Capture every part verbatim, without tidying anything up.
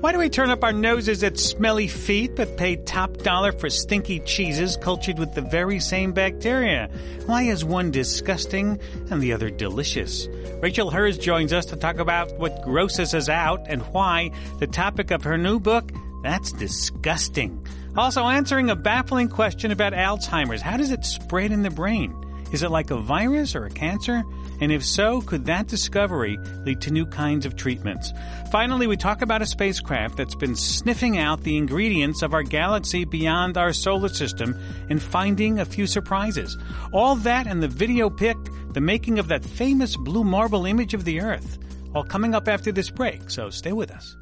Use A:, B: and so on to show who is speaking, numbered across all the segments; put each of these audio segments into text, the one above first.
A: Why do we turn up our noses at smelly feet but pay top dollar for stinky cheeses cultured with the very same bacteria? Why is one disgusting and the other delicious? Rachel Hers joins us to talk about what grosses us out and why the topic of her new book, That's Disgusting. Also answering a baffling question about Alzheimer's. How does it spread in the brain? Is it like a virus or a cancer? And if so, could that discovery lead to new kinds of treatments? Finally, we talk about a spacecraft that's been sniffing out the ingredients of our galaxy beyond our solar system and finding a few surprises. All that and the video pic, the making of that famous blue marble image of the Earth. All coming up after this break, so stay with us.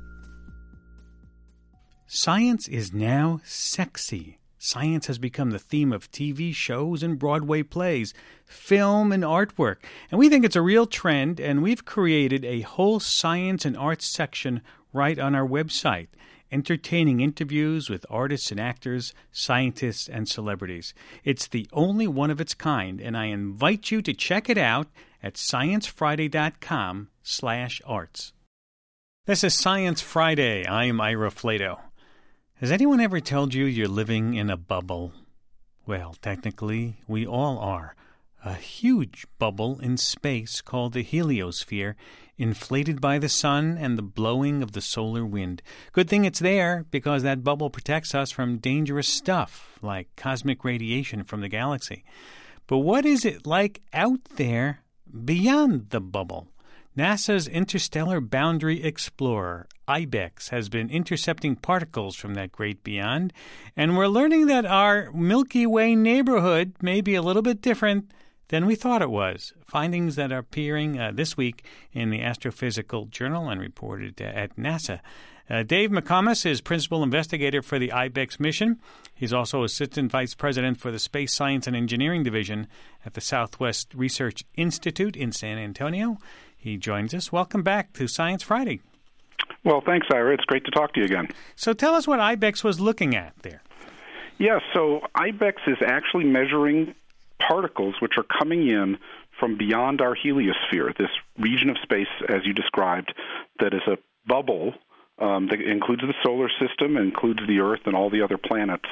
A: Science is now sexy. Science has become the theme of T V shows and Broadway plays, film and artwork. And we think it's a real trend, and we've created a whole science and arts section right on our website, entertaining interviews with artists and actors, scientists and celebrities. It's the only one of its kind, and I invite you to check it out at sciencefriday.com slash arts. This is Science Friday. I'm Ira Flato. Has anyone ever told you you're living in a bubble? Well, technically, we all are. A huge bubble in space called the heliosphere, inflated by the sun and the blowing of the solar wind. Good thing it's there, because that bubble protects us from dangerous stuff, like cosmic radiation from the galaxy. But what is it like out there beyond the bubble? NASA's Interstellar Boundary Explorer, IBEX, has been intercepting particles from that great beyond, and we're learning that our Milky Way neighborhood may be a little bit different than we thought it was. Findings that are appearing uh, this week in the Astrophysical Journal and reported uh, at NASA. Uh, Dave McComas is principal investigator for the IBEX mission. He's also assistant vice president for the Space Science and Engineering Division at the Southwest Research Institute in San Antonio. He joins us. Welcome back to Science Friday.
B: Well, thanks, Ira. It's great to talk to you again.
A: So tell us what IBEX was looking at there.
B: Yeah, so IBEX is actually measuring particles which are coming in from beyond our heliosphere, this region of space, as you described, that is a bubble um, that includes the solar system, includes the Earth and all the other planets,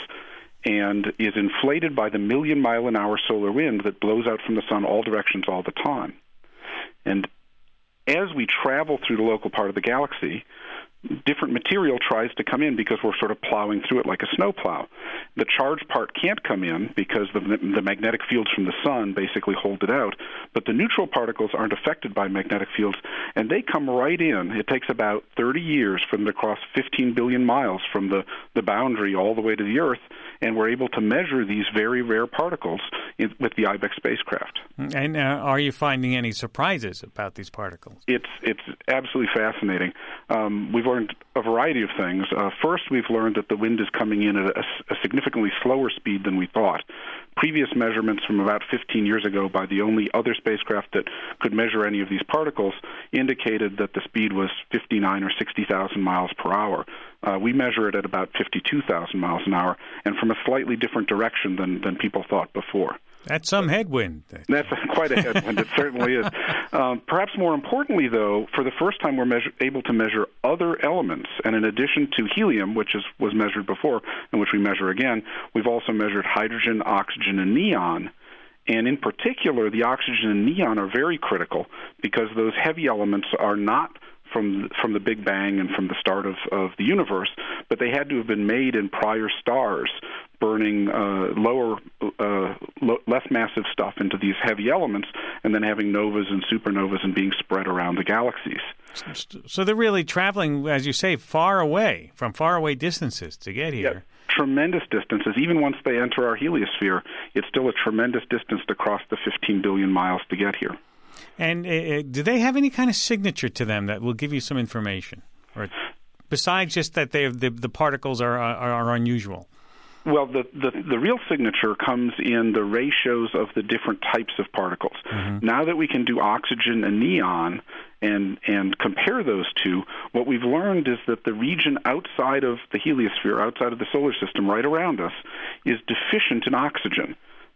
B: and is inflated by the million-mile-an-hour solar wind that blows out from the sun all directions all the time. And as we travel through the local part of the galaxy, different material tries to come in because we're sort of plowing through it like a snowplow. The charged part can't come in because the, the magnetic fields from the sun basically hold it out, but the neutral particles aren't affected by magnetic fields, and they come right in. It takes about thirty years for them to cross fifteen billion miles from the, the boundary all the way to the Earth, and we're able to measure these very rare particles in, with the IBEX spacecraft.
A: And uh, are you finding any surprises about these particles?
B: It's it's absolutely fascinating. Um, we've learned a variety of things. Uh, first, we've learned that the wind is coming in at a, a significantly slower speed than we thought. Previous measurements from about fifteen years ago by the only other spacecraft that could measure any of these particles indicated that the speed was fifty-nine or sixty thousand miles per hour. Uh, we measure it at about fifty-two thousand miles an hour, and from a slightly different direction than, than people thought before.
A: That's some headwind.
B: That's quite a headwind. It certainly is. Um, perhaps more importantly, though, for the first time we're measure, able to measure other elements. And in addition to helium, which is, was measured before and which we measure again, we've also measured hydrogen, oxygen, and neon. And in particular, the oxygen and neon are very critical because those heavy elements are not from from the Big Bang and from the start of, of the universe, but they had to have been made in prior stars, burning uh, lower, uh, lo- less massive stuff into these heavy elements, and then having novas and supernovas and being spread around the galaxies.
A: So they're really traveling, as you say, far away, from far away distances to get here.
B: Yep. Tremendous distances. Even once they enter our heliosphere, it's still a tremendous distance to cross the fifteen billion miles to get here.
A: And uh, do they have any kind of signature to them that will give you some information, or besides just that they the, the particles are, are are unusual?
B: Well, the, the the real signature comes in the ratios of the different types of particles. Mm-hmm. Now that we can do oxygen and neon and and compare those two, what we've learned is that the region outside of the heliosphere, outside of the solar system, right around us, is deficient in oxygen.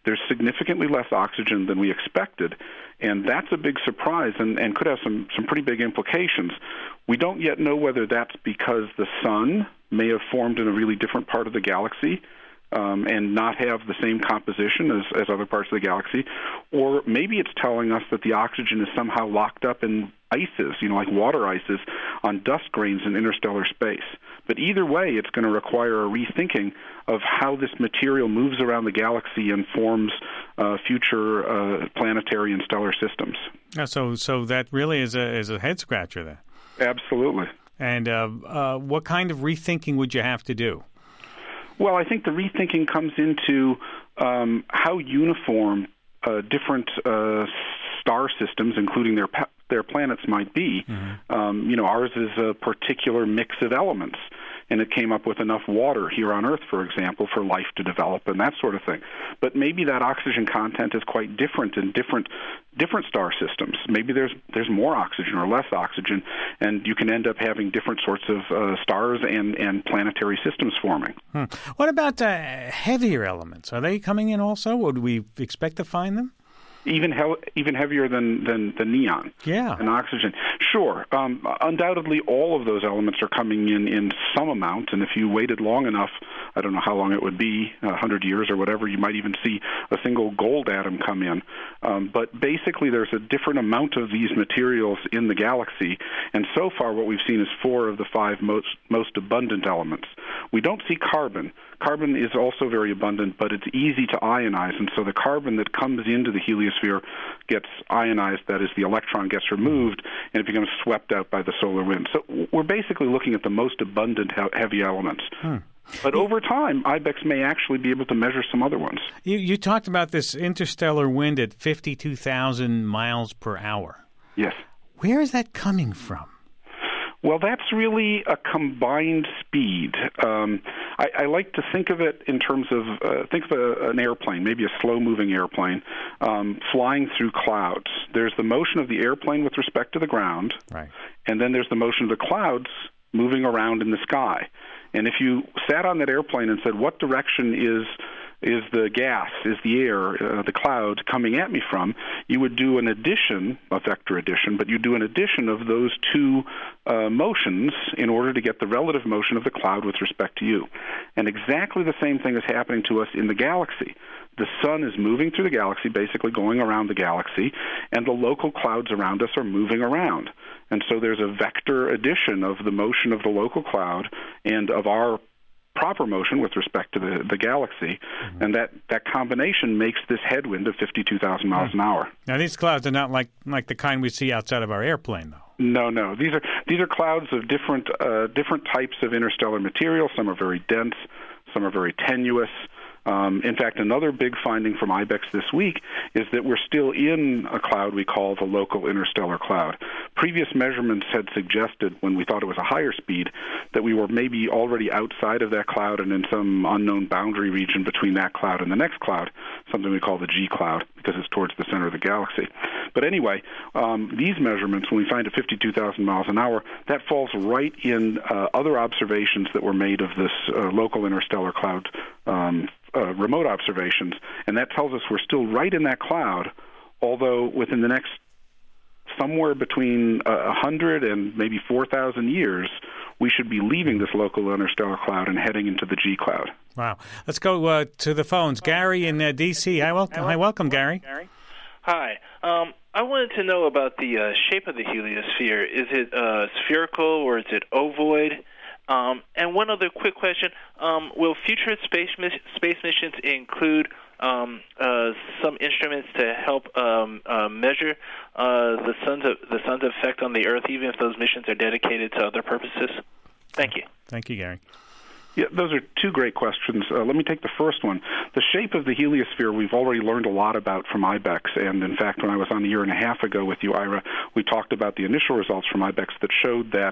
B: there's significantly less oxygen than we expected, and that's a big surprise and, and could have some, some pretty big implications. We don't yet know whether that's because the sun may have formed in a really different part of the galaxy um, and not have the same composition as, as other parts of the galaxy, or maybe it's telling us that the oxygen is somehow locked up in ices, you know, like water ices on dust grains in interstellar space. But either way, it's going to require a rethinking of how this material moves around the galaxy and forms uh, future uh, planetary and stellar systems.
A: Oh, so, so that really is a is a head scratcher there.
B: Absolutely.
A: And uh, uh, what kind of rethinking would you have to do?
B: Well, I think the rethinking comes into um, how uniform uh, different uh, star systems, including their pa- their planets, might be. Mm-hmm. Um, you know, ours is a particular mix of elements, and it came up with enough water here on Earth, for example, for life to develop and that sort of thing. But maybe that oxygen content is quite different in different different star systems. Maybe there's there's more oxygen or less oxygen, and you can end up having different sorts of uh, stars and, and planetary systems forming.
A: Hmm. What about uh, heavier elements? Are they coming in also, or do we expect to find them?
B: Even he- even heavier than, than, than neon
A: yeah.
B: and oxygen. Sure. Um, undoubtedly, all of those elements are coming in in some amount, and if you waited long enough, I don't know how long it would be, one hundred years or whatever, you might even see a single gold atom come in. Um, but basically, there's a different amount of these materials in the galaxy, and so far what we've seen is four of the five most, most abundant elements. We don't see carbon. Carbon is also very abundant, but it's easy to ionize, and so the carbon that comes into the heliosphere gets ionized, that is, the electron gets removed, and it becomes swept out by the solar wind. So we're basically looking at the most abundant he- heavy elements. Hmm. But over time, IBEX may actually be able to measure some other ones.
A: You, you talked about this interstellar wind at fifty-two thousand miles per hour.
B: Yes.
A: Where is that coming from?
B: Well, that's really a combined speed. Um, I, I like to think of it in terms of, uh, think of a, an airplane, maybe a slow-moving airplane, um, flying through clouds. There's the motion of the airplane with respect to the ground,
A: right,
B: and then there's the motion of the clouds moving around in the sky. And if you sat on that airplane and said, what direction is is the gas, is the air, uh, the cloud coming at me from, you would do an addition, a vector addition, but you do an addition of those two uh, motions in order to get the relative motion of the cloud with respect to you. And exactly the same thing is happening to us in the galaxy. The sun is moving through the galaxy, basically going around the galaxy, and the local clouds around us are moving around. And so there's a vector addition of the motion of the local cloud and of our proper motion with respect to the, the galaxy, mm-hmm. and that, that combination makes this headwind of fifty-two thousand miles mm-hmm. an hour.
A: Now, these clouds are not like, like the kind we see outside of our airplane, though.
B: No, no. These are these are clouds of different uh, different types of interstellar material. Some are very dense, some are very tenuous. Um, in fact, another big finding from IBEX this week is that we're still in a cloud we call the local interstellar cloud. Previous measurements had suggested, when we thought it was a higher speed, that we were maybe already outside of that cloud and in some unknown boundary region between that cloud and the next cloud, something we call the G cloud, because it's towards the center of the galaxy. But anyway, um, these measurements, when we find at fifty-two thousand miles an hour, that falls right in uh, other observations that were made of this uh, local interstellar cloud um, Uh, remote observations, and that tells us we're still right in that cloud, although within the next somewhere between uh, one hundred and maybe four thousand years, we should be leaving this local interstellar cloud and heading into the G cloud.
A: Wow. Let's go uh, to the phones. Gary in uh, D C Hi, welcome. Hi, welcome, Gary.
C: Gary. Hi. Um, I wanted to know about the uh, shape of the heliosphere. Is it uh, spherical or is it ovoid? Um, and one other quick question: um, will future space mis- space missions include um, uh, some instruments to help um, uh, measure uh, the sun's the sun's effect on the Earth, even if those missions are dedicated to other purposes? Thank you.
A: Thank you, Gary.
B: Yeah, those are two great questions. Uh, let me take the first one. The shape of the heliosphere we've already learned a lot about from IBEX, and in fact, when I was on a year and a half ago with you, Ira, we talked about the initial results from IBEX that showed that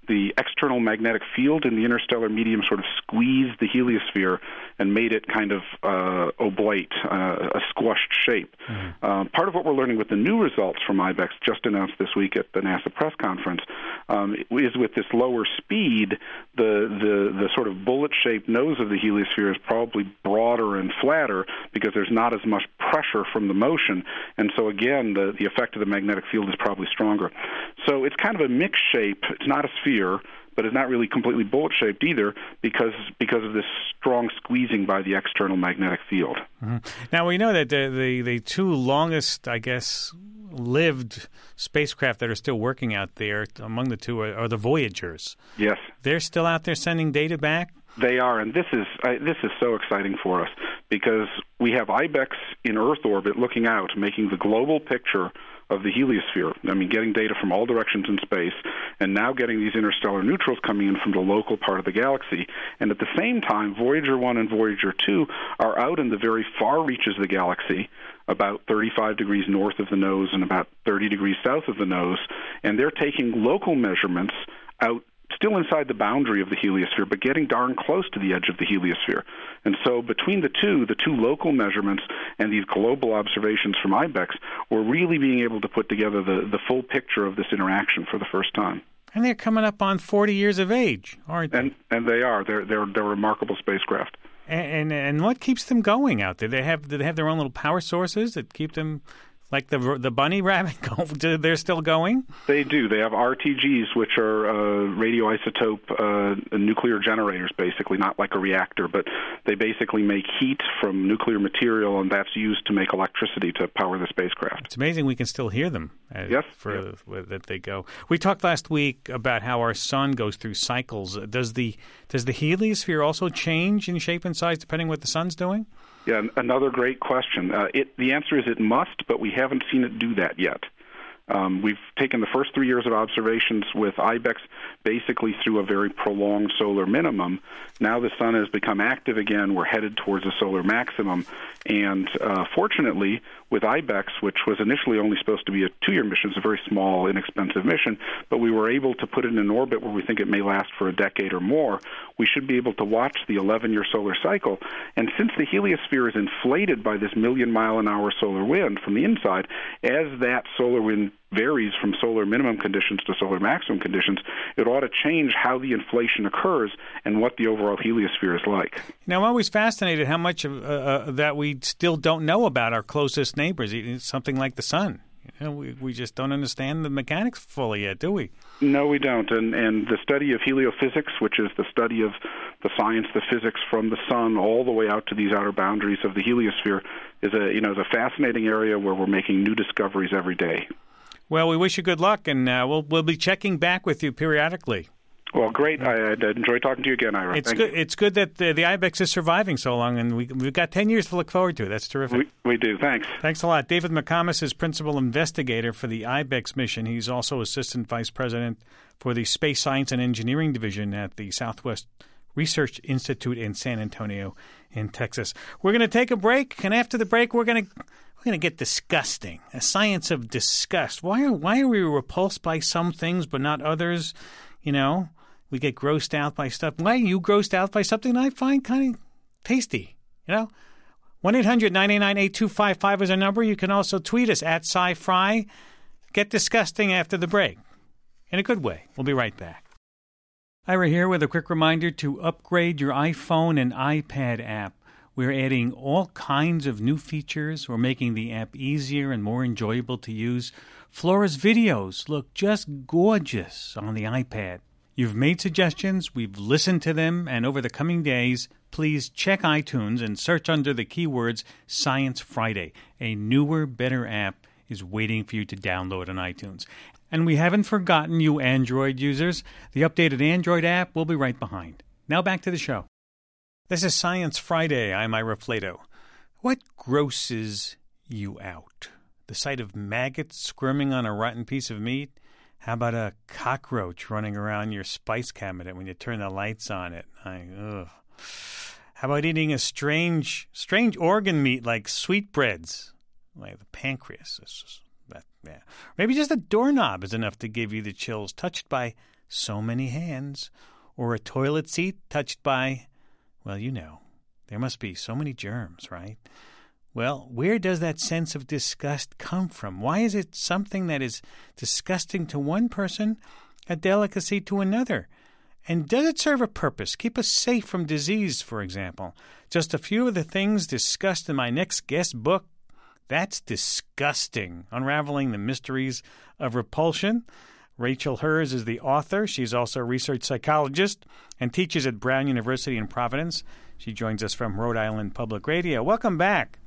B: the external magnetic field in the interstellar medium sort of squeezed the heliosphere and made it kind of uh, oblate, uh, a squashed shape. Mm-hmm. Uh, part of what we're learning with the new results from IBEX, just announced this week at the NASA press conference, um, is with this lower speed, the, the, the sort of bullet-shaped nose of the heliosphere is probably broader and flatter because there's not as much pressure from the motion. And so, again, the, the effect of the magnetic field is probably stronger. So it's kind of a mixed shape. It's not a sphere, but it's not really completely bullet-shaped either because because of this strong squeezing by the external magnetic field.
A: Mm-hmm. Now, we know that the, the, the two longest, I guess, lived spacecraft that are still working out there, among the two are, are the Voyagers.
B: Yes.
A: They're still out there sending data back?
B: They are, and this is uh, this is so exciting for us because we have IBEX in Earth orbit looking out, making the global picture of the heliosphere. I mean, getting data from all directions in space, and now getting these interstellar neutrals coming in from the local part of the galaxy. And at the same time, Voyager one and Voyager two are out in the very far reaches of the galaxy, about thirty-five degrees north of the nose and about thirty degrees south of the nose, and they're taking local measurements out still inside the boundary of the heliosphere, but getting darn close to the edge of the heliosphere. And so between the two, the two local measurements and these global observations from IBEX, we're really being able to put together the, the full picture of this interaction for the first time.
A: And they're coming up on forty years of age, aren't they?
B: And, and they are. They're, they're, they're remarkable spacecraft.
A: And, and and what keeps them going out there? They have do they have their own little power sources that keep them, like the the bunny rabbit, they're still going?
B: They do. They have R T Gs, which are uh, radioisotope uh, nuclear generators, basically, not like a reactor, but they basically make heat from nuclear material, and that's used to make electricity to power the spacecraft.
A: It's amazing we can still hear them as,
B: yes,
A: for
B: yes.
A: Uh, that they go. We talked last week about how our sun goes through cycles. Does the does the heliosphere also change in shape and size depending on what the sun's doing?
B: Yeah, another great question. Uh, it, the answer is it must, but we haven't seen it do that yet. Um, we've taken the first three years of observations with IBEX basically through a very prolonged solar minimum. Now the sun has become active again. We're headed towards a solar maximum. And uh, fortunately, with IBEX, which was initially only supposed to be a two-year mission, it's a very small, inexpensive mission, but we were able to put it in an orbit where we think it may last for a decade or more. We should be able to watch the eleven-year solar cycle. And since the heliosphere is inflated by this million-mile-an-hour solar wind from the inside, as that solar wind varies from solar minimum conditions to solar maximum conditions, it ought to change how the inflation occurs and what the overall heliosphere is like.
A: Now, I'm always fascinated how much of uh, uh, that we still don't know about our closest neighbors, something like the sun. You know, we, we just don't understand the mechanics fully yet, do we?
B: No, we don't. And, and the study of heliophysics, which is the study of the science, the physics from the sun all the way out to these outer boundaries of the heliosphere, is a you know is a fascinating area where we're making new discoveries every day.
A: Well, we wish you good luck, and uh, we'll we'll be checking back with you periodically.
B: Well, great. I, I enjoyed talking to you again, Ira.
A: It's
B: Thank
A: good.
B: you.
A: It's good that the, the IBEX is surviving so long, and we, we've got ten years to look forward to. That's terrific.
B: We, we do. Thanks.
A: Thanks a lot. David McComas is principal investigator for the IBEX mission. He's also assistant vice president for the Space Science and Engineering Division at the Southwest Research Institute in San Antonio in Texas. We're going to take a break, and after the break, we're going to we're going to get disgusting. A science of disgust. Why are why are we repulsed by some things but not others? You know, we get grossed out by stuff. Why are you grossed out by something I find kind of tasty? You know, one eight hundred nine eight nine eight two five five is our number. You can also tweet us at SciFri. Get disgusting after the break, in a good way. We'll be right back. Ira here with a quick reminder to upgrade your iPhone and iPad app. We're adding all kinds of new features. We're making the app easier and more enjoyable to use. Flora's videos look just gorgeous on the iPad. You've made suggestions, we've listened to them, and over the coming days, please check iTunes and search under the keywords Science Friday. A newer, better app is waiting for you to download on iTunes. And we haven't forgotten you Android users. The updated Android app will be right behind. Now back to the show. This is Science Friday. I'm Ira Flato. What grosses you out? The sight of maggots squirming on a rotten piece of meat? How about a cockroach running around your spice cabinet when you turn the lights on it? I, ugh. How about eating a strange, strange organ meat like sweetbreads, like the pancreas? That, yeah. Maybe just a doorknob is enough to give you the chills, touched by so many hands, or a toilet seat touched by, well, you know, there must be so many germs, right? Well, where does that sense of disgust come from? Why is it something that is disgusting to one person, a delicacy to another? And does it serve a purpose? Keep us safe from disease, for example. Just a few of the things discussed in my next guest book. That's disgusting. Unraveling the Mysteries of Repulsion. Rachel Herz is the author. She's also a research psychologist and teaches at Brown University in Providence. She joins us from Rhode Island Public Radio. Welcome back.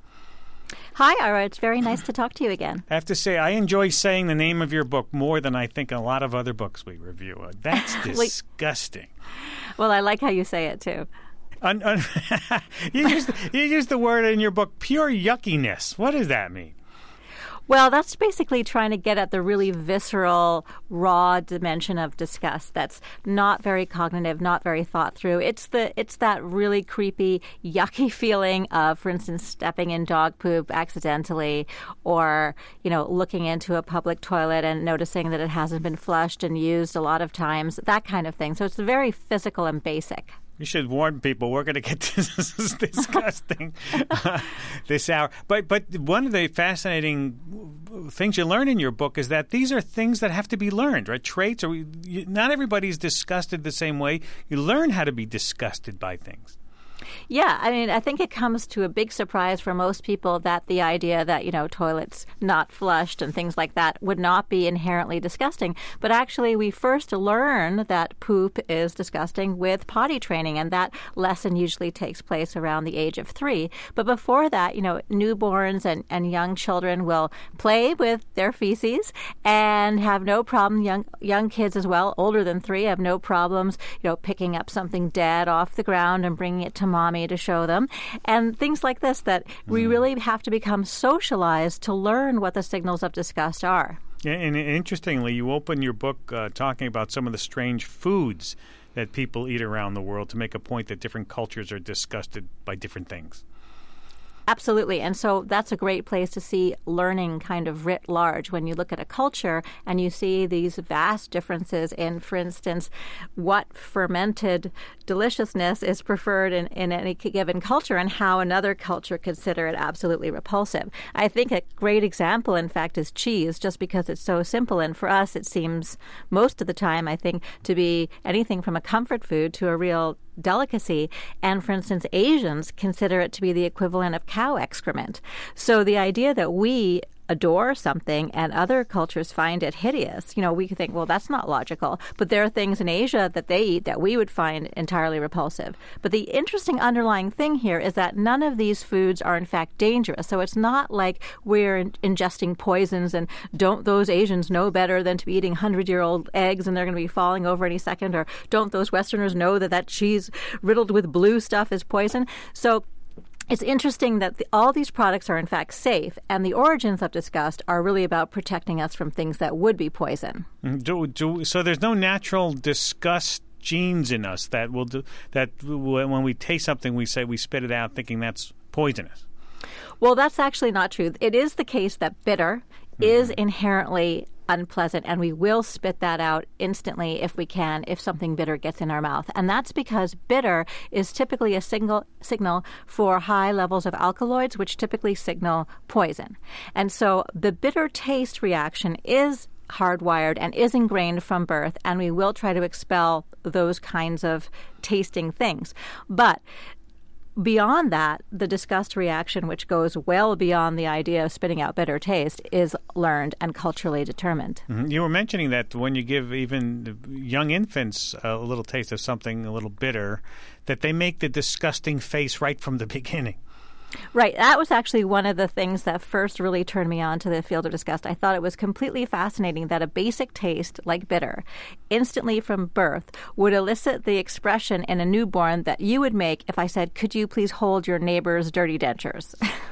D: Hi, Ira. It's very nice to talk to you again.
A: I have to say, I enjoy saying the name of your book more than I think a lot of other books we review. That's disgusting.
D: Well, I like how you say it, too.
A: Un- un- you, use the, you use the word in your book, pure yuckiness. What does that mean?
D: Well, that's basically trying to get at the really visceral, raw dimension of disgust that's not very cognitive, not very thought through. It's the it's that really creepy, yucky feeling of, for instance, stepping in dog poop accidentally, or, you know, looking into a public toilet and noticing that it hasn't been flushed and used a lot of times, that kind of thing. So it's very physical and basic.
A: You should warn people we're going to get this, this is disgusting uh, this hour. But but one of the fascinating things you learn in your book is that these are things that have to be learned, right? Traits. Or you, not everybody's disgusted the same way. You learn how to be disgusted by things.
D: Yeah, I mean, I think it comes to a big surprise for most people that the idea that, you know, toilets not flushed and things like that would not be inherently disgusting. But actually, we first learn that poop is disgusting with potty training, and that lesson usually takes place around the age of three. But before that, you know, newborns and, and young children will play with their feces and have no problem. Young young kids as well, older than three, have no problems, you know, picking up something dead off the ground and bringing it to mommy to show them, and things like this, that we really have to become socialized to learn what the signals of disgust are.
A: Yeah, and interestingly, you open your book uh, talking about some of the strange foods that people eat around the world to make a point that different cultures are disgusted by different things.
D: Absolutely. And so that's a great place to see learning kind of writ large when you look at a culture and you see these vast differences in, for instance, what fermented deliciousness is preferred in, in any given culture and how another culture consider it absolutely repulsive. I think a great example, in fact, is cheese, just because it's so simple. And for us, it seems most of the time, I think, to be anything from a comfort food to a real delicacy. And for instance, Asians consider it to be the equivalent of cow excrement. So the idea that we adore something and other cultures find it hideous, you know, we think, well, that's not logical. But there are things in Asia that they eat that we would find entirely repulsive. But the interesting underlying thing here is that none of these foods are in fact dangerous. So it's not like we're in- ingesting poisons and don't those Asians know better than to be eating hundred-year-old eggs and they're going to be falling over any second, or don't those Westerners know that that cheese riddled with blue stuff is poison? So it's interesting that the, all these products are in fact safe, and the origins of disgust are really about protecting us from things that would be poison.
A: Do, do, so there's no natural disgust genes in us that will do that. When we taste something, we say we spit it out, thinking that's poisonous.
D: Well, that's actually not true. It is the case that bitter mm-hmm. is inherently unpleasant, and we will spit that out instantly if we can, if something bitter gets in our mouth. And that's because bitter is typically a single signal for high levels of alkaloids, which typically signal poison. And so the bitter taste reaction is hardwired and is ingrained from birth, and we will try to expel those kinds of tasting things. But beyond that, the disgust reaction, which goes well beyond the idea of spitting out bitter taste, is learned and culturally determined.
A: Mm-hmm. You were mentioning that when you give even young infants a little taste of something a little bitter, that they make the disgusting face right from the beginning.
D: Right. That was actually one of the things that first really turned me on to the field of disgust. I thought it was completely fascinating that a basic taste like bitter instantly from birth would elicit the expression in a newborn that you would make if I said, could you please hold your neighbor's dirty dentures?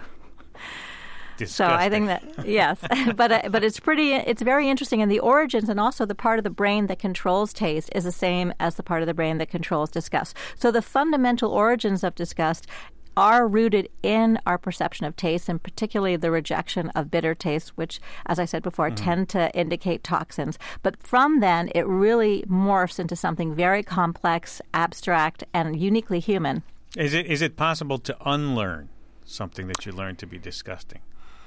A: Disgusting.
D: So I think that, yes, but uh, but it's pretty, it's very interesting. And the origins and also the part of the brain that controls taste is the same as the part of the brain that controls disgust. So the fundamental origins of disgust are rooted in our perception of taste, and particularly the rejection of bitter tastes, which, as I said before, mm-hmm. tend to indicate toxins. But from then, it really morphs into something very complex, abstract, and uniquely human.
A: Is it is it possible to unlearn something that you learned to be disgusting?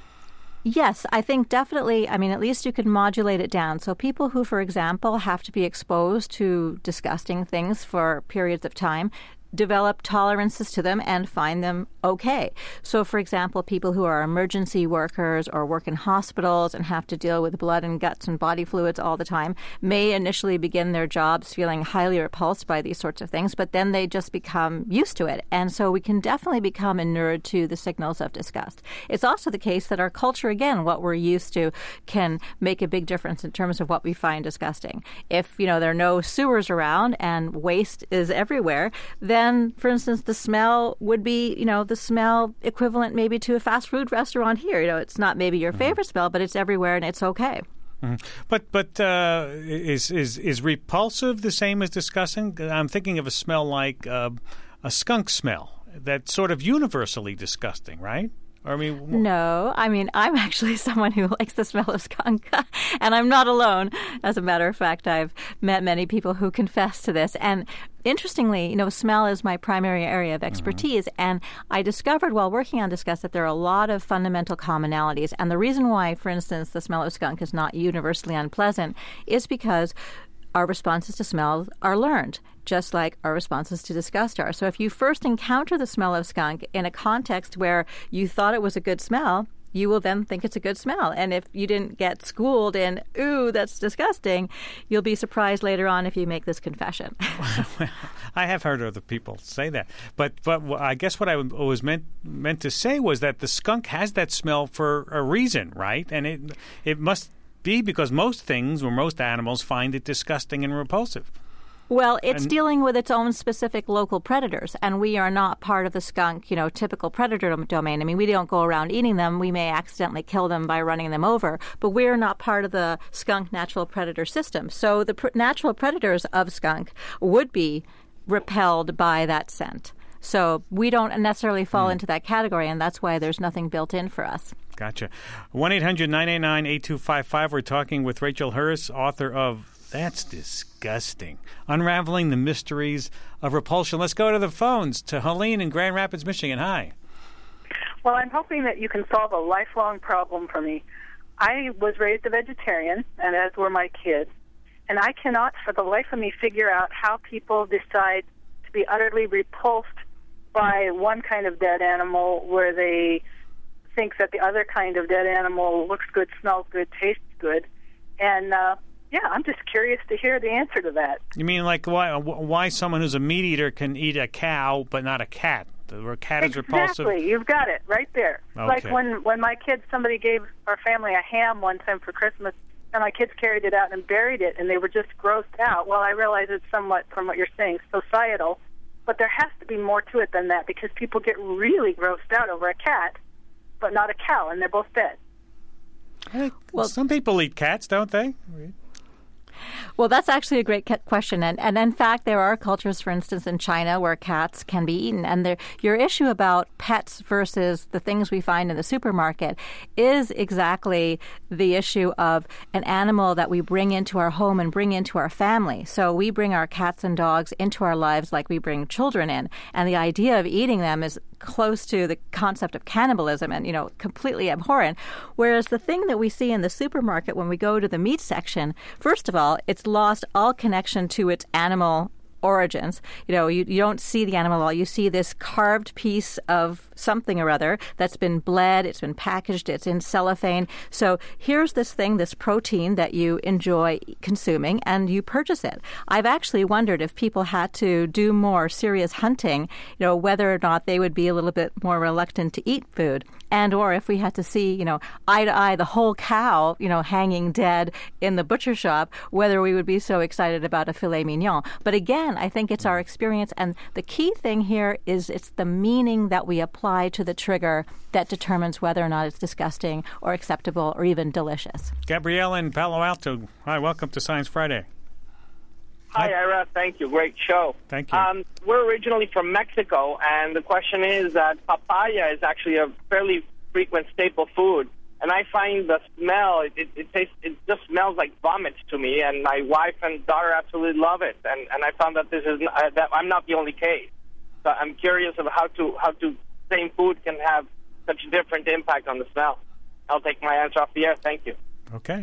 D: Yes, I think definitely. I mean, at least you can modulate it down. So people who, for example, have to be exposed to disgusting things for periods of time develop tolerances to them and find them okay. So, for example, people who are emergency workers or work in hospitals and have to deal with blood and guts and body fluids all the time may initially begin their jobs feeling highly repulsed by these sorts of things, but then they just become used to it. And so we can definitely become inured to the signals of disgust. It's also the case that our culture, again, what we're used to, can make a big difference in terms of what we find disgusting. If, you know, there are no sewers around and waste is everywhere, then Then, for instance, the smell would be, you know, the smell equivalent maybe to a fast food restaurant here. You know, it's not maybe your favorite mm-hmm. smell, but it's everywhere and it's okay.
A: Mm-hmm. But but uh, is is is repulsive the same as disgusting? I'm thinking of a smell like uh, a skunk smell that's sort of universally disgusting, right? Or, I mean,
D: no, I mean, I'm actually someone who likes the smell of skunk, and I'm not alone. As a matter of fact, I've met many people who confess to this. And interestingly, you know, smell is my primary area of expertise, mm-hmm. and I discovered while working on disgust that there are a lot of fundamental commonalities. And the reason why, for instance, the smell of skunk is not universally unpleasant is because our responses to smell are learned, just like our responses to disgust are. So if you first encounter the smell of skunk in a context where you thought it was a good smell, you will then think it's a good smell. And if you didn't get schooled in, ooh, that's disgusting, you'll be surprised later on if you make this confession.
A: Well, I have heard other people say that. But but I guess what I was meant meant to say was that the skunk has that smell for a reason, right? And it it must be because most things or most animals find it disgusting and repulsive.
D: Well, it's
A: and,
D: dealing with its own specific local predators, and we are not part of the skunk, you know, typical predator domain. I mean, we don't go around eating them. We may accidentally kill them by running them over, but we're not part of the skunk natural predator system. So the pr- natural predators of skunk would be repelled by that scent. So we don't necessarily fall mm. into that category, and that's why there's nothing built in for us.
A: Gotcha. one eight hundred nine eight nine eight two five five. We're talking with Rachel Herz, author of That's Disgusting, Unraveling the Mysteries of Repulsion. Let's go to the phones to Helene in Grand Rapids, Michigan. Hi.
E: Well, I'm hoping that you can solve a lifelong problem for me. I was raised a vegetarian, and as were my kids, and I cannot for the life of me figure out how people decide to be utterly repulsed by one kind of dead animal where they think that the other kind of dead animal looks good, smells good, tastes good. And, uh, yeah, I'm just curious to hear the answer to that.
A: You mean like why why someone who's a meat eater can eat a cow but not a cat? Where a cat is repulsive?
E: Exactly. You've got it right there.
A: Okay.
E: Like when, when my kids, somebody gave our family a ham one time for Christmas, and my kids carried it out and buried it, and they were just grossed out. Well, I realize it's somewhat, from what you're saying, societal, but there has to be more to it than that because people get really grossed out over a cat, but not a cow, and they're both dead.
A: Hey, well, some people eat cats, don't they?
D: Well, that's actually a great question. And, and in fact, there are cultures, for instance, in China where cats can be eaten. And there, your issue about pets versus the things we find in the supermarket is exactly the issue of an animal that we bring into our home and bring into our family. So we bring our cats and dogs into our lives like we bring children in. And the idea of eating them is close to the concept of cannibalism and, you know, completely abhorrent. Whereas the thing that we see in the supermarket when we go to the meat section, first of all, it's lost all connection to its animal origins. You know, you, you don't see the animal at all. You see this carved piece of something or other that's been bled, it's been packaged, it's in cellophane. So here's this thing, this protein that you enjoy consuming, and you purchase it. I've actually wondered if people had to do more serious hunting, you know, whether or not they would be a little bit more reluctant to eat food. And or if we had to see, you know, eye to eye the whole cow, you know, hanging dead in the butcher shop, whether we would be so excited about a filet mignon. But again, I think it's our experience. And the key thing here is it's the meaning that we apply to the trigger that determines whether or not it's disgusting or acceptable or even delicious.
A: Gabrielle in Palo Alto. Hi, welcome to Science Friday.
F: Hi, Ira. Thank you. Great show.
A: Thank you.
F: Um, we're originally from Mexico, and the question is that papaya is actually a fairly frequent staple food. And I find the smell, it, it, it tastes, it just smells like vomit to me, and my wife and daughter absolutely love it. And, and I found that this is uh, that I'm not the only case. So I'm curious of how to how to same food can have such a different impact on the smell. I'll take my answer off the air. Thank you.
A: Okay.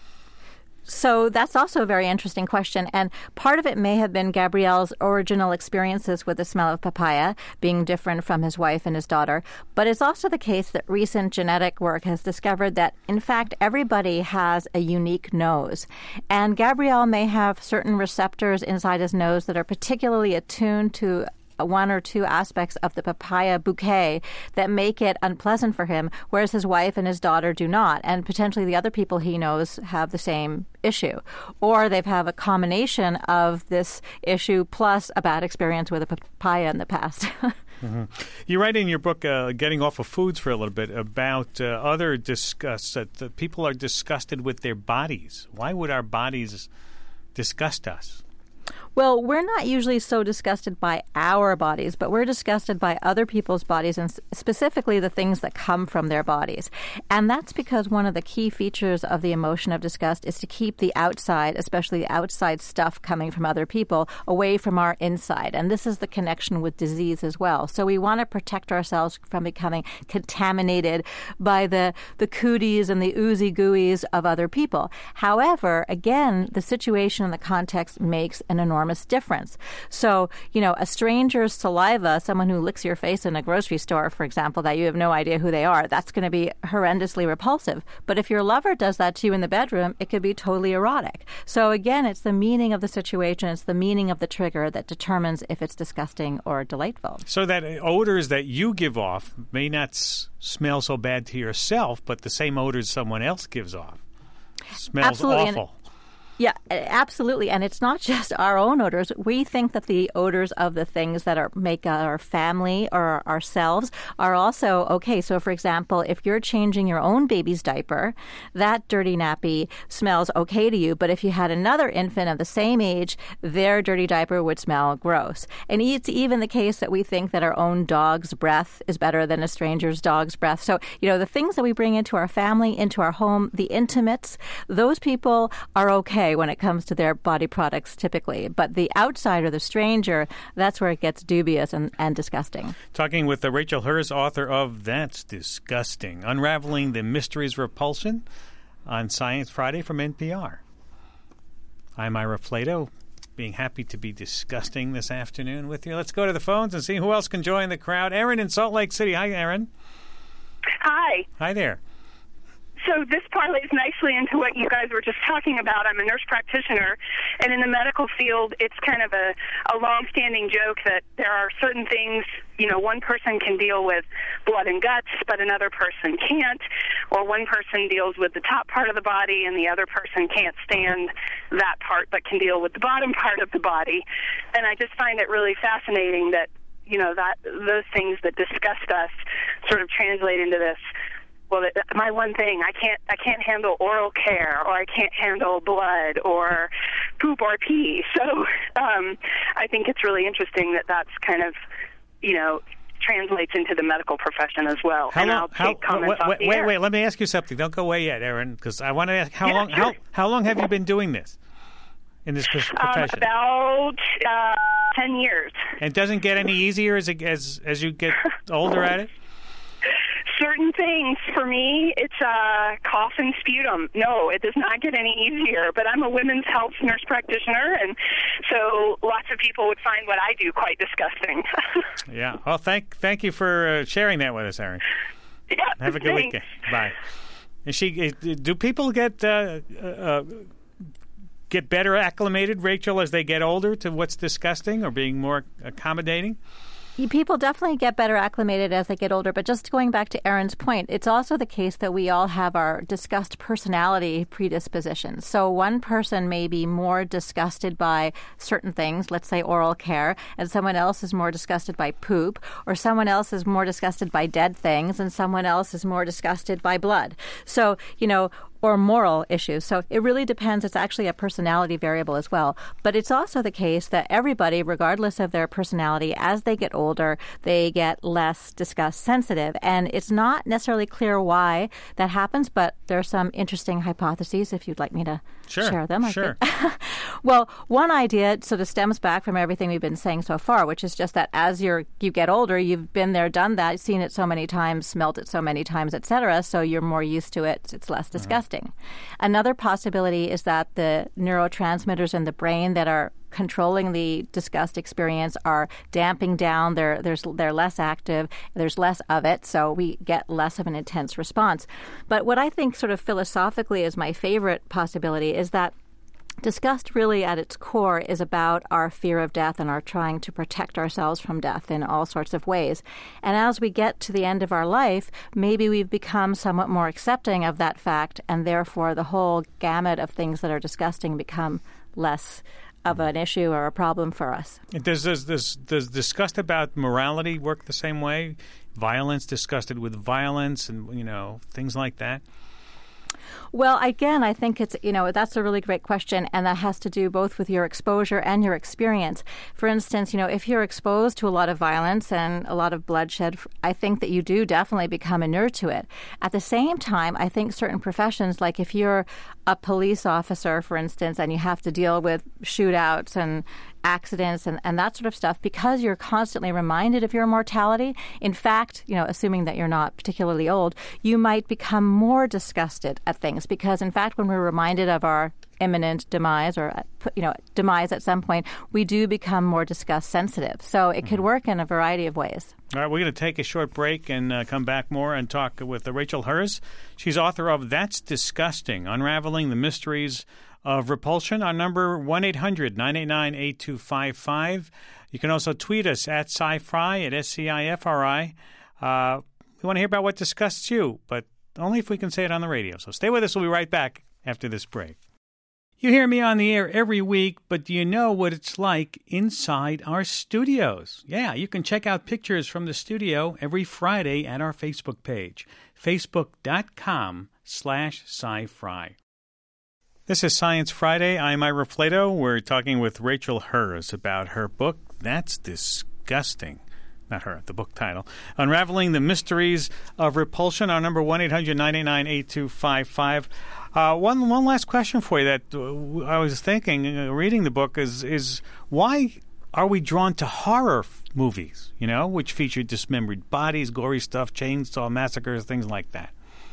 D: So that's also a very interesting question. And part of it may have been Gabriel's original experiences with the smell of papaya being different from his wife and his daughter. But it's also the case that recent genetic work has discovered that, in fact, everybody has a unique nose. And Gabriel may have certain receptors inside his nose that are particularly attuned to one or two aspects of the papaya bouquet that make it unpleasant for him, whereas his wife and his daughter do not. And potentially the other people he knows have the same issue. Or they've have a combination of this issue plus a bad experience with a papaya in the past.
A: Mm-hmm. You write in your book, uh, Getting Off of Foods for a little bit, about uh, other disgust, that uh, people are disgusted with their bodies. Why would our bodies disgust us?
D: Well, we're not usually so disgusted by our bodies, but we're disgusted by other people's bodies, and specifically the things that come from their bodies. And that's because one of the key features of the emotion of disgust is to keep the outside, especially the outside stuff coming from other people, away from our inside. And this is the connection with disease as well. So we want to protect ourselves from becoming contaminated by the, the cooties and the oozy gooeys of other people. However, again, the situation and the context makes an enormous difference. So, you know, a stranger's saliva, someone who licks your face in a grocery store, for example, that you have no idea who they are, that's going to be horrendously repulsive. But if your lover does that to you in the bedroom, it could be totally erotic. So again, it's the meaning of the situation, it's the meaning of the trigger that determines if it's disgusting or delightful.
A: So that odors that you give off may not s- smell so bad to yourself, but the same odors someone else gives off smells
D: Absolutely.
A: awful.
D: And yeah, absolutely. And it's not just our own odors. We think that the odors of the things that are make our family or ourselves are also okay. So, for example, if you're changing your own baby's diaper, that dirty nappy smells okay to you. But if you had another infant of the same age, their dirty diaper would smell gross. And it's even the case that we think that our own dog's breath is better than a stranger's dog's breath. So, you know, the things that we bring into our family, into our home, the intimates, those people are okay when it comes to their body products typically. But the outsider, the stranger, that's where it gets dubious and, and disgusting.
A: Talking with uh, Rachel Herz, author of That's Disgusting, Unraveling the Mysteries of Repulsion on Science Friday from N P R. I'm Ira Flato, being happy to be disgusting this afternoon with you. Let's go to the phones and see who else can join the crowd. Erin in Salt Lake City. Hi, Erin.
G: Hi.
A: Hi there.
G: So this parlays nicely into what you guys were just talking about. I'm a nurse practitioner, and in the medical field, it's kind of a, a long-standing joke that there are certain things, you know, one person can deal with blood and guts, but another person can't, or one person deals with the top part of the body and the other person can't stand that part but can deal with the bottom part of the body. And I just find it really fascinating that, you know, that those things that disgust us sort of translate into this. Well, my one thing, I can't I can't handle oral care, or I can't handle blood or poop or pee. So um, I think it's really interesting that that's kind of, you know, translates into the medical profession as well.
A: How
G: and
A: long,
G: I'll
A: how,
G: take comments
A: wait,
G: off
A: wait,
G: the
A: wait,
G: air.
A: wait, let me ask you something. Don't go away yet, Erin, because I want to ask, how
G: Yeah,
A: long
G: sure.
A: how, how long have you been doing this, in this profession?
G: Um, about uh, ten years.
A: And it doesn't get any easier as, it, as, as you get older at it?
G: Certain things, for me, it's uh, cough and sputum. No, it does not get any easier, but I'm a women's health nurse practitioner, and so lots of people would find what I do quite disgusting.
A: Yeah. Well, thank thank you for uh, sharing that with us, Erin.
G: Yeah,
A: Have a good
G: thanks.
A: weekend. Bye. Is she? Do people get uh, uh, get better acclimated, Rachel, as they get older to what's disgusting, or being more accommodating?
D: People definitely get better acclimated as they get older, but just going back to Erin's point, it's also the case that we all have our disgust personality predispositions. So one person may be more disgusted by certain things, let's say oral care, and someone else is more disgusted by poop, or someone else is more disgusted by dead things, and someone else is more disgusted by blood. So, you know, or moral issues. So it really depends. It's actually a personality variable as well. But it's also the case that everybody, regardless of their personality, as they get older, they get less disgust sensitive. And it's not necessarily clear why that happens, but there are some interesting hypotheses if you'd like me to
A: sure,
D: share them. I
A: sure.
D: Well, one idea sort of stems back from everything we've been saying so far, which is just that as you're, you get older, you've been there, done that, seen it so many times, smelt it so many times, et cetera, so you're more used to it. It's less disgusting. Uh-huh. Another possibility is that the neurotransmitters in the brain that are controlling the disgust experience are damping down. They're, there's, they're less active. There's less of it, so we get less of an intense response. But what I think sort of philosophically is my favorite possibility is that disgust really at its core is about our fear of death and our trying to protect ourselves from death in all sorts of ways. And as we get to the end of our life, maybe we've become somewhat more accepting of that fact, and therefore the whole gamut of things that are disgusting become less of an issue or a problem for us.
A: Does, does, does, does disgust about morality work the same way? Violence, disgusted with violence and, you know, things like that?
D: Well, again, I think it's, you know, that's a really great question, and that has to do both with your exposure and your experience. For instance, you know, if you're exposed to a lot of violence and a lot of bloodshed, I think that you do definitely become inured to it. At the same time, I think certain professions, like if you're a police officer, for instance, and you have to deal with shootouts and accidents and, and that sort of stuff, because you're constantly reminded of your mortality. In fact, you know, assuming that you're not particularly old, you might become more disgusted at things because, in fact, when we're reminded of our imminent demise or, you know, demise at some point, we do become more disgust sensitive. So it could work in a variety of ways.
A: All right, we're going to take a short break and uh, come back more and talk with uh, Rachel Herz. She's author of That's Disgusting, Unraveling the Mysteries of Repulsion. Our number, one eight hundred nine eight nine eight two five five. You can also tweet us at SciFri, at S C I F R I. Uh, we want to hear about what disgusts you, but only if we can say it on the radio. So stay with us. We'll be right back after this break. You hear me on the air every week, but do you know what it's like inside our studios? Yeah, you can check out pictures from the studio every Friday at our Facebook page, facebook.com slash SciFri. This is Science Friday. I'm Ira Flato. We're talking with Rachel Herz about her book, That's Disgusting. Not her, the book title. Unraveling the Mysteries of Repulsion. Our number, one eight hundred nine eight nine eight two five five. Uh, one one last question for you that uh, I was thinking, uh, reading the book, is is why are we drawn to horror f- movies, you know, which feature dismembered bodies, gory stuff, chainsaw massacres, things like that?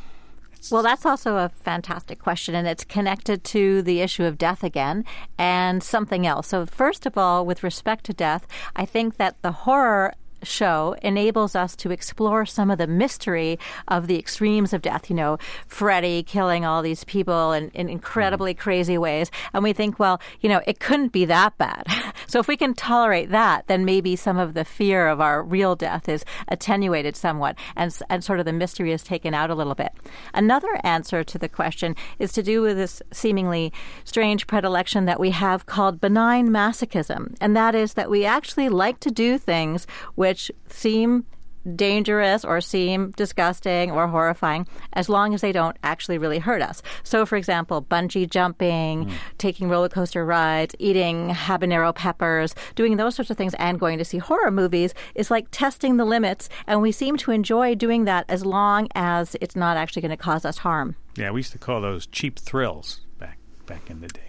D: Well, that's also a fantastic question, and it's connected to the issue of death again and something else. So first of all, with respect to death, I think that the horror show enables us to explore some of the mystery of the extremes of death. You know, Freddy killing all these people in, in incredibly crazy ways. And we think, well, you know, it couldn't be that bad. So if we can tolerate that, then maybe some of the fear of our real death is attenuated somewhat and, and sort of the mystery is taken out a little bit. Another answer to the question is to do with this seemingly strange predilection that we have called benign masochism. And that is that we actually like to do things which which seem dangerous or seem disgusting or horrifying as long as they don't actually really hurt us. So, for example, bungee jumping, mm. taking roller coaster rides, eating habanero peppers, doing those sorts of things and going to see horror movies is like testing the limits, and we seem to enjoy doing that as long as it's not actually going to cause us harm.
A: Yeah, we used to call those cheap thrills back back in the day.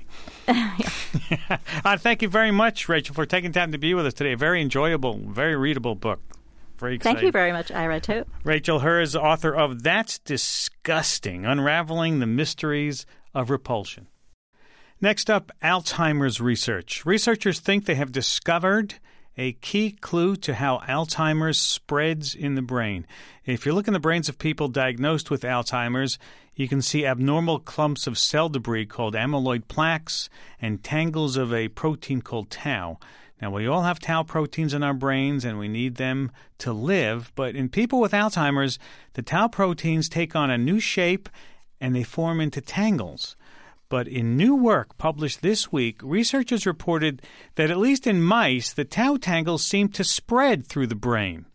A: uh, thank you very much, Rachel, for taking time to be with us today. A very enjoyable, very readable book. Very exciting.
D: Thank you very much, Ira, too.
A: Rachel Herz, author of That's Disgusting, Unraveling the Mysteries of Repulsion. Next up, Alzheimer's research. Researchers think they have discovered a key clue to how Alzheimer's spreads in the brain. If you look in the brains of people diagnosed with Alzheimer's, you can see abnormal clumps of cell debris called amyloid plaques and tangles of a protein called tau. Now, we all have tau proteins in our brains, and we need them to live. But in people with Alzheimer's, the tau proteins take on a new shape, and they form into tangles. But in new work published this week, researchers reported that at least in mice, the tau tangles seem to spread through the brain.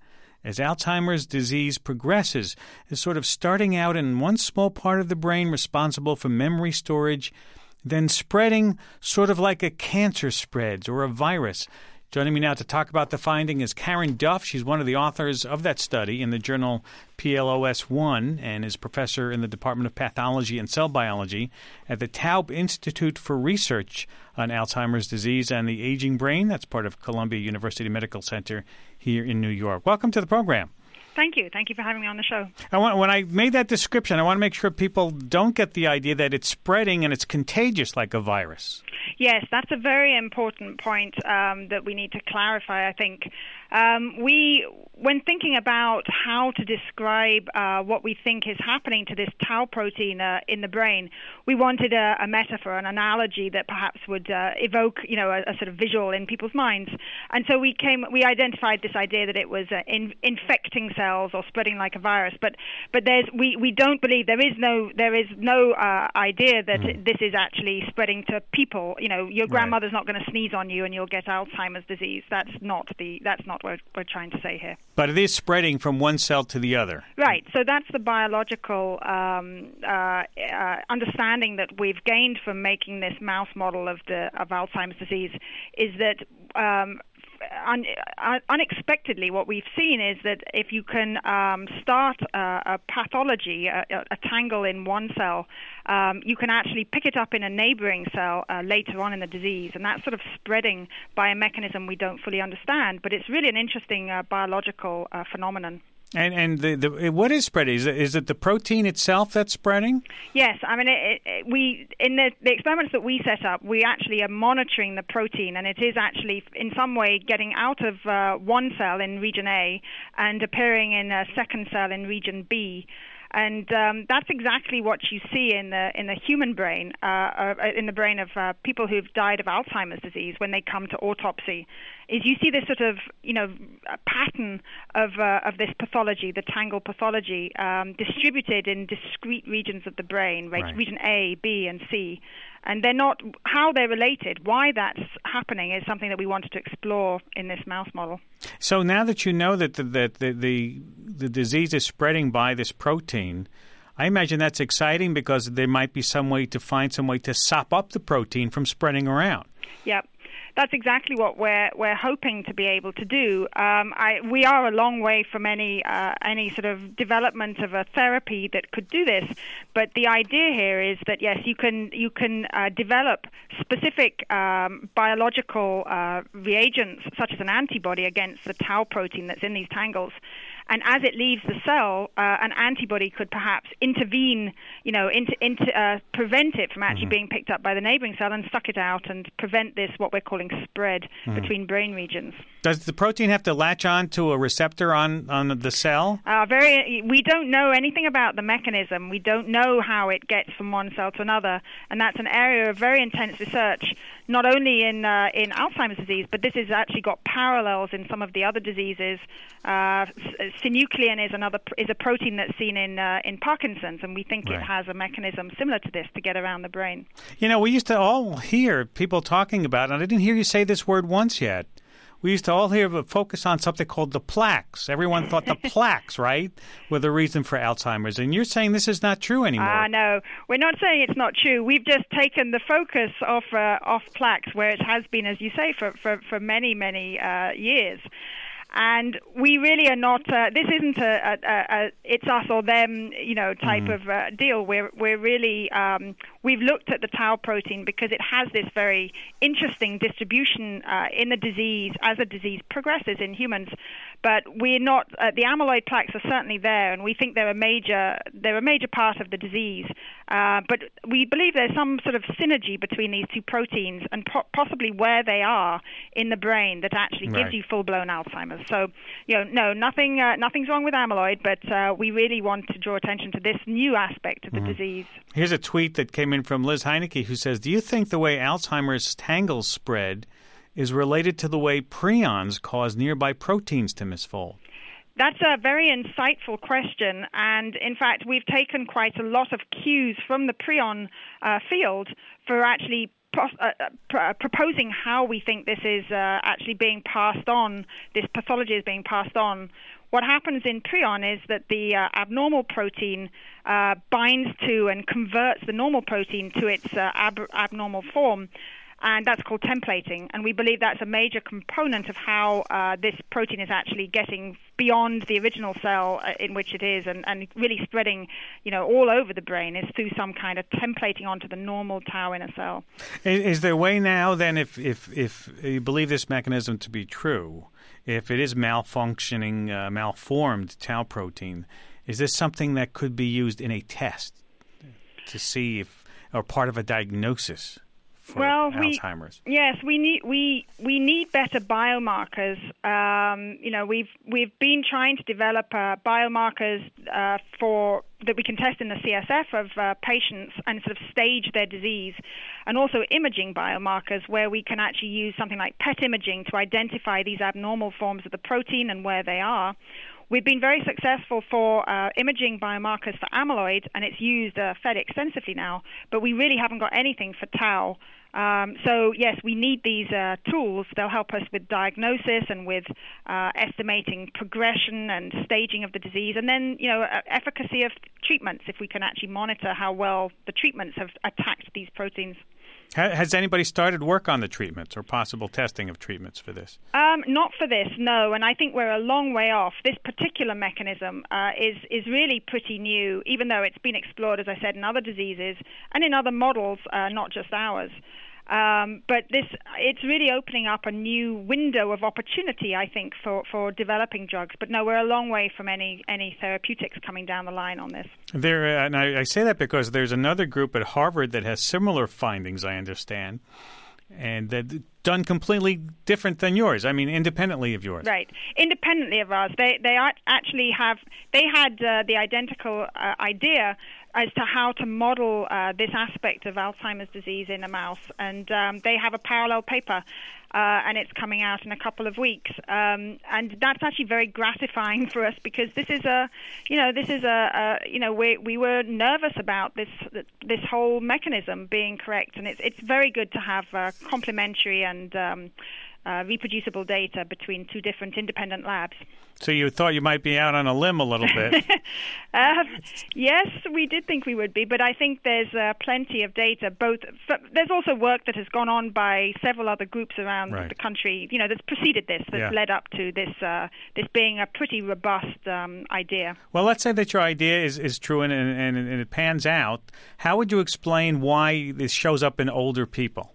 A: as Alzheimer's disease progresses, is sort of starting out in one small part of the brain responsible for memory storage, then spreading sort of like a cancer spreads or a virus. Joining me now to talk about the finding is Karen Duff. She's one of the authors of that study in the journal P L O S one and is professor in the Department of Pathology and Cell Biology at the Taub Institute for Research on Alzheimer's Disease and the Aging Brain. That's part of Columbia University Medical Center here in New York. Welcome to the program.
H: Thank you. Thank you for having me on the show.
A: I want, when I made that description, I want to make sure people don't get the idea that it's spreading and it's contagious like a virus.
H: Yes, that's a very important point um, that we need to clarify, I think. Um, we, when thinking about how to describe uh, what we think is happening to this tau protein uh, in the brain, we wanted a, a metaphor, an analogy that perhaps would uh, evoke, you know, a, a sort of visual in people's minds. And so we came, we identified this idea that it was uh, in, infecting cells or spreading like a virus. But but there's we, we don't believe there is no there is no uh, idea that mm. this is actually spreading to people. You know, your grandmother's right. not going to sneeze on you and you'll get Alzheimer's disease. That's not the that's not what we're trying to say here.
A: But it is spreading from one cell to the other.
H: Right. So that's the biological um, uh, uh, understanding that we've gained from making this mouse model of the of Alzheimer's disease is that um, Un, uh, unexpectedly, what we've seen is that if you can um, start uh, a pathology, a, a tangle in one cell, um, you can actually pick it up in a neighboring cell uh, later on in the disease, and that's sort of spreading by a mechanism we don't fully understand. But it's really an interesting uh, biological uh, phenomenon.
A: And and the, the what is spreading? Is it, is it the protein itself that's spreading?
H: Yes, I mean it, it, we in the, the experiments that we set up, we actually are monitoring the protein, and it is actually in some way getting out of uh, one cell in region A and appearing in a second cell in region B. And um, that's exactly what you see in the in the human brain, uh, uh, in the brain of uh, people who've died of Alzheimer's disease when they come to autopsy. Is you see this sort of you know pattern of uh, of this pathology, the tangle pathology, um, distributed in discrete regions of the brain, right? Region A, B, and C. And they're not how they're related. Why that's happening is something that we wanted to explore in this mouse model.
A: So now that you know that the that the, the the disease is spreading by this protein, I imagine that's exciting because there might be some way to find some way to sop up the protein from spreading around.
H: Yep. That's exactly what we're we're hoping to be able to do. Um, I, we are a long way from any uh, any sort of development of a therapy that could do this. But the idea here is that yes, you can you can uh, develop specific um, biological uh, reagents such as an antibody against the tau protein that's in these tangles. And as it leaves the cell, uh, an antibody could perhaps intervene, you know, into, into, uh, prevent it from actually mm-hmm. being picked up by the neighboring cell and suck it out and prevent this, what we're calling spread mm-hmm. between brain regions.
A: Does the protein have to latch on to a receptor on, on the cell?
H: Uh, very. We don't know anything about the mechanism. We don't know how it gets from one cell to another. And that's an area of very intense research, not only in uh, in Alzheimer's disease, but this has actually got parallels in some of the other diseases. Uh, synuclein is another is a protein that's seen in uh, in Parkinson's, and we think right. it has a mechanism similar to this to get around the brain.
A: You know, we used to all hear people talking about, and I didn't hear you say this word once yet. We used to all hear a focus on something called the plaques. Everyone thought the plaques, right, were the reason for Alzheimer's. And you're saying this is not true anymore.
H: Ah, uh, no. We're not saying it's not true. We've just taken the focus off uh, off plaques, where it has been, as you say, for, for, for many, many uh, years. And we really are not. Uh, this isn't a, a, a it's us or them, you know, type mm-hmm. of uh, deal. We're we're really um, we've looked at the tau protein because it has this very interesting distribution uh, in the disease as the disease progresses in humans. But we're not. Uh, the amyloid plaques are certainly there, and we think they're a major they're a major part of the disease. Uh, but we believe there's some sort of synergy between these two proteins, and po- possibly where they are in the brain that actually
A: right.
H: gives you full-blown Alzheimer's. So, you know, no, nothing, uh, nothing's wrong with amyloid, but uh, we really want to draw attention to this new aspect of the mm-hmm. disease.
A: Here's a tweet that came in from Liz Heineke, who says, do you think the way Alzheimer's tangles spread is related to the way prions cause nearby proteins to misfold?
H: That's a very insightful question, and in fact, we've taken quite a lot of cues from the prion uh, field for actually pros- uh, pr- proposing how we think this is uh, actually being passed on, this pathology is being passed on. What happens in prion is that the uh, abnormal protein uh, binds to and converts the normal protein to its uh, ab- abnormal form, and that's called templating. And we believe that's a major component of how uh, this protein is actually getting beyond the original cell in which it is, and, and really spreading, you know, all over the brain is through some kind of templating onto the normal tau in a cell.
A: Is, is there a way now then, if, if, if you believe this mechanism to be true, if it is malfunctioning, uh, malformed tau protein, is this something that could be used in a test to see if, or part of a diagnosis for
H: well,
A: Alzheimer's?
H: We, yes, we need we we need better biomarkers. Um, you know, we've we've been trying to develop uh, biomarkers uh, for that we can test in the C S F of uh, patients and sort of stage their disease, and also imaging biomarkers where we can actually use something like P E T imaging to identify these abnormal forms of the protein and where they are. We've been very successful for uh, imaging biomarkers for amyloid, and it's used uh, fairly extensively now, but we really haven't got anything for tau. Um, so, yes, we need these uh, tools. They'll help us with diagnosis and with uh, estimating progression and staging of the disease, and then, you know, efficacy of treatments, if we can actually monitor how well the treatments have attacked these proteins.
A: Has anybody started work on the treatments or possible testing of treatments for this?
H: Um, not for this, no, and I think we're a long way off. This particular mechanism uh, is is really pretty new, even though it's been explored, as I said, in other diseases and in other models, uh, not just ours. Um, but this, it's really opening up a new window of opportunity, I think, for, for developing drugs. But no, we're a long way from any, any therapeutics coming down the line on this.
A: There, uh, and I, I say that because there's another group at Harvard that has similar findings, I understand, and that done completely different than yours. I mean, independently of yours.
H: Right, independently of ours. They they actually have. They had uh, the identical uh, idea as to how to model uh, this aspect of Alzheimer's disease in a mouse, and um, they have a parallel paper, uh, and it's coming out in a couple of weeks. Um, and that's actually very gratifying for us because this is a, you know, this is a, a you know, we we were nervous about this this whole mechanism being correct, and it's it's very good to have uh, complementary and um, uh, reproducible data between two different independent labs.
A: So you thought you might be out on a limb a little bit.
H: uh, yes, we did think we would be, but I think there's uh, plenty of data. Both f- there's also work that has gone on by several other groups around
A: right.
H: the country, you know, that's preceded this, that's
A: yeah.
H: led up to this uh, this being a pretty robust um, idea.
A: Well, let's say that your idea is, is true and, and, and it pans out. How would you explain why this shows up in older people?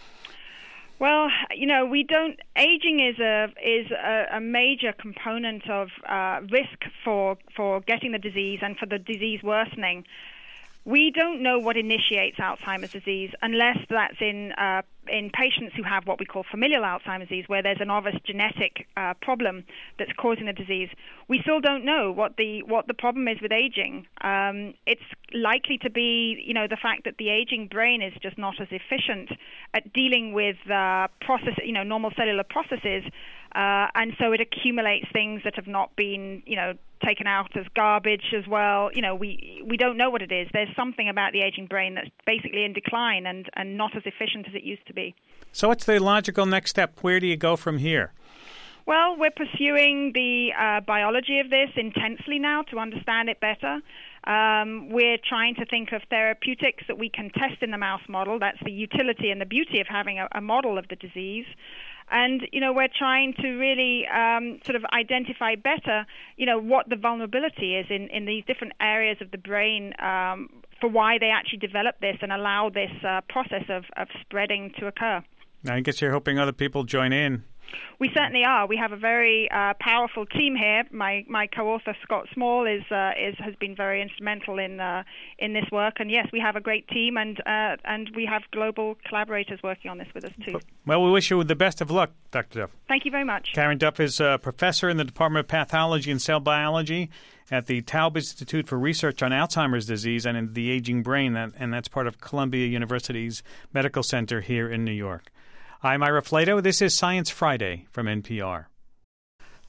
H: Well, you know, we don't. Aging is a is a, a major component of uh, risk for for getting the disease and for the disease worsening. We don't know what initiates Alzheimer's disease unless that's in uh, in patients who have what we call familial Alzheimer's disease, where there's an obvious genetic uh, problem that's causing the disease. We still don't know what the what the problem is with aging. Um, it's likely to be, you know, the fact that the aging brain is just not as efficient at dealing with uh, process, you know, normal cellular processes, uh, and so it accumulates things that have not been, you know, taken out as garbage as well. You know, we we don't know what it is. There's something about the aging brain that's basically in decline and, and not as efficient as it used to be.
A: So what's the logical next step? Where do you go from here?
H: Well, we're pursuing the uh, biology of this intensely now to understand it better. Um, we're trying to think of therapeutics that we can test in the mouse model. That's the utility and the beauty of having a, a model of the disease. And, you know, we're trying to really um, sort of identify better, you know, what the vulnerability is in, in these different areas of the brain um, for why they actually develop this and allow this uh, process of, of spreading to occur.
A: I guess you're hoping other people join in.
H: We certainly are. We have a very uh, powerful team here. My my co-author Scott Small is uh, is has been very instrumental in uh, in this work. And yes, we have a great team, and uh, and we have global collaborators working on this with us too.
A: Well, we wish you the best of luck, Doctor Duff.
H: Thank you very much.
A: Karen Duff is a professor in the Department of Pathology and Cell Biology at the Taub Institute for Research on Alzheimer's Disease and in the Aging Brain, and that's part of Columbia University's Medical Center here in New York. I'm Ira Flato. This is Science Friday from N P R.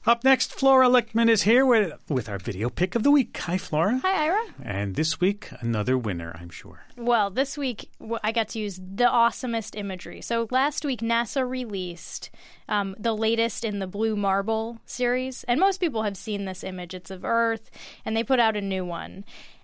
A: Up next, Flora Lichtman is here with, with our video pick of the week. Hi, Flora.
I: Hi, Ira.
A: And this week, another winner, I'm sure.
I: Well, this week, I got to use the awesomest imagery. So last week, NASA released um, the latest in the Blue Marble series. And most people have seen this image. It's of Earth. And they put out a new one.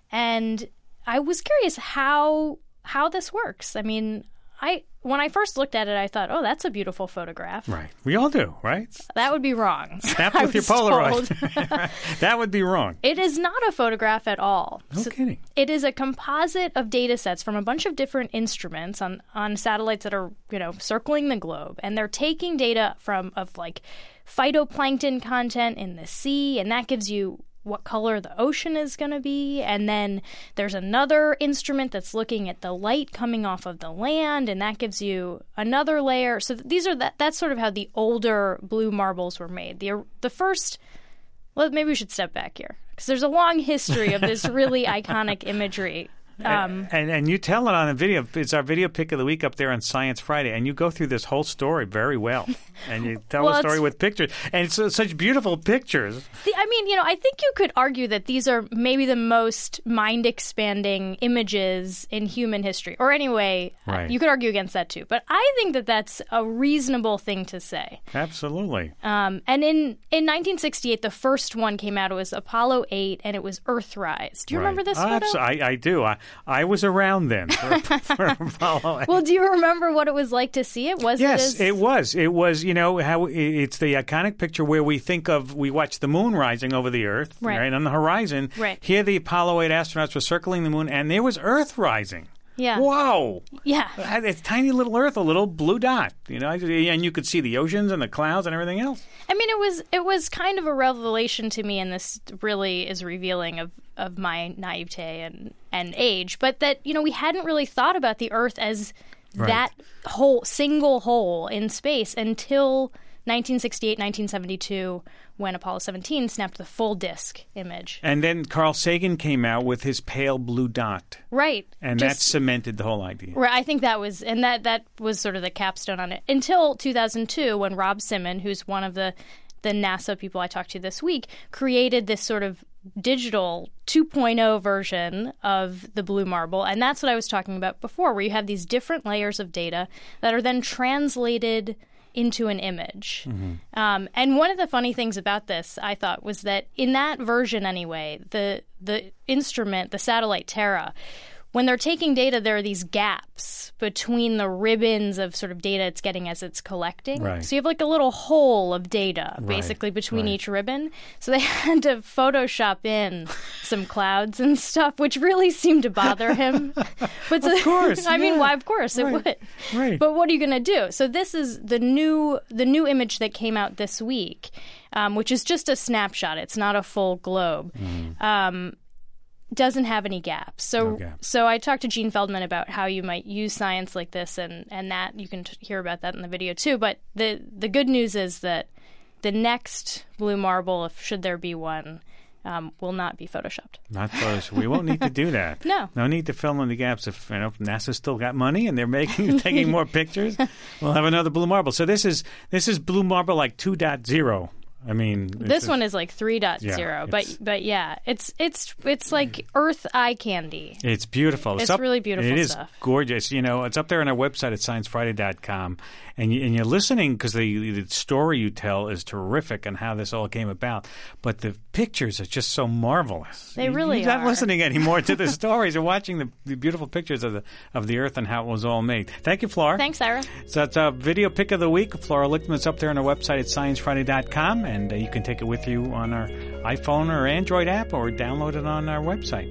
I: And I was curious how how this works. I mean, I when I first looked at it, I thought, oh, that's a beautiful photograph.
A: Right. We all do, right?
I: That would be wrong.
A: Snap with your Polaroid. That would be wrong.
I: It is not a photograph at all.
A: No
I: so
A: kidding.
I: It is a composite of data sets from a bunch of different instruments on, on satellites that are, you know, circling the globe. And they're taking data from of like phytoplankton content in the sea, and that gives you what color the ocean is going to be. And then there's another instrument that's looking at the light coming off of the land, and that gives you another layer. So these are that that's sort of how the older blue marbles were made. The the first, well, maybe we should step back here because there's a long history of this really iconic imagery. Um,
A: and, and you tell it on a video. It's our video pick of the week up there on Science Friday, and you go through this whole story very well, and you tell
I: well,
A: the story with pictures, and it's uh, such beautiful pictures.
I: The, I mean, you know, I think you could argue that these are maybe the most mind-expanding images in human history, or anyway,
A: right.
I: uh, you could argue against that too. But I think that that's a reasonable thing to say.
A: Absolutely.
I: Um, and in, in nineteen sixty-eight, the first one came out. It was Apollo eight, and it was Earthrise. Do you
A: right.
I: remember this
A: uh,
I: photo?
A: I, I do. I, I was around then for, for Apollo eight.
I: Well, do you remember what it was like to see it? Was
A: yes,
I: it as...
A: it was. It was, you know, how it's the iconic picture where we think of, we watch the moon rising over the Earth,
I: right,
A: right on the horizon.
I: Right.
A: Here the Apollo eight astronauts were circling the moon, and there was Earth rising.
I: Yeah.
A: Whoa.
I: Yeah.
A: It's tiny little Earth, a little blue dot, you know, and you could see the oceans and the clouds and everything else.
I: I mean, it was it was kind of a revelation to me, and this really is revealing of, of my naivete and, and age, but that, you know, we hadn't really thought about the Earth as
A: right.
I: that whole single hole in space until nineteen sixty-eight, nineteen seventy-two, when Apollo seventeen snapped the full disk image.
A: And then Carl Sagan came out with his pale blue dot.
I: Right.
A: And
I: Just,
A: that cemented the whole idea.
I: Right. I think that was, and that, that was sort of the capstone on it. Until two thousand two, when Rob Simon, who's one of the, the NASA people I talked to this week, created this sort of digital two point oh version of the blue marble. And that's what I was talking about before, where you have these different layers of data that are then translated into an image.
A: Mm-hmm.
I: Um, and one of the funny things about this, I thought, was that in that version anyway, the the instrument, the satellite Terra, when they're taking data, there are these gaps between the ribbons of sort of data it's getting as it's collecting.
A: Right.
I: So you have like a little hole of data,
A: Right.
I: basically, between
A: Right.
I: each ribbon. So they had to Photoshop in some clouds and stuff, which really seemed to bother him. But
A: Of course,
I: I mean,
A: yeah.
I: why? Of course it
A: Right.
I: would.
A: Right.
I: But what are you going to do? So this is the new the new image that came out this week, um, which is just a snapshot. It's not a full globe.
A: Mm.
I: Um, doesn't have any gaps. So
A: No gaps.
I: so I talked to Gene Feldman about how you might use science like this, and, and that you can t- hear about that in the video too. But the the good news is that the next blue marble, if should there be one, um, will not be photoshopped.
A: Not close. We won't need to do that.
I: No.
A: No need to fill in the gaps. If you know, if NASA's still got money and they're making taking more pictures, we'll have another blue marble. So this is this is blue marble like two point oh. I mean,
I: This
A: it's
I: one
A: a-
I: is like three point oh,
A: Yeah,
I: but
A: it's-
I: but yeah, it's it's it's like Earth eye candy.
A: It's beautiful.
I: It's
A: up-
I: really beautiful
A: It is
I: stuff.
A: gorgeous. You know, it's up there on our website at science friday dot com. And, you, and you're listening because the, the story you tell is terrific and how this all came about. But the pictures are just so marvelous.
I: They really
A: You're not
I: are.
A: listening anymore to the stories. You're watching the, the beautiful pictures of the of the Earth and how it was all made. Thank you, Flora.
I: Thanks, Ira.
A: So that's a video pick of the week. Flora Lichtman's up there on our website at science friday dot com. And uh, you can take it with you on our iPhone or Android app or download it on our website.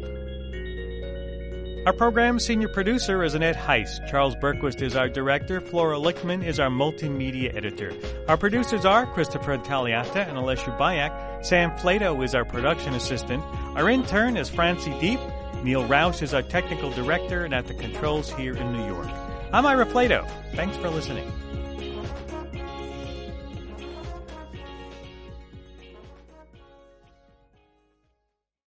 A: Our program's senior producer is Annette Heiss. Charles Berquist is our director. Flora Lichtman is our multimedia editor. Our producers are Christopher Taliata and Alessia Bayak. Sam Flato is our production assistant. Our intern is Francie Deep. Neil Roush is our technical director and at the controls here in New York. I'm Ira Flato. Thanks for listening.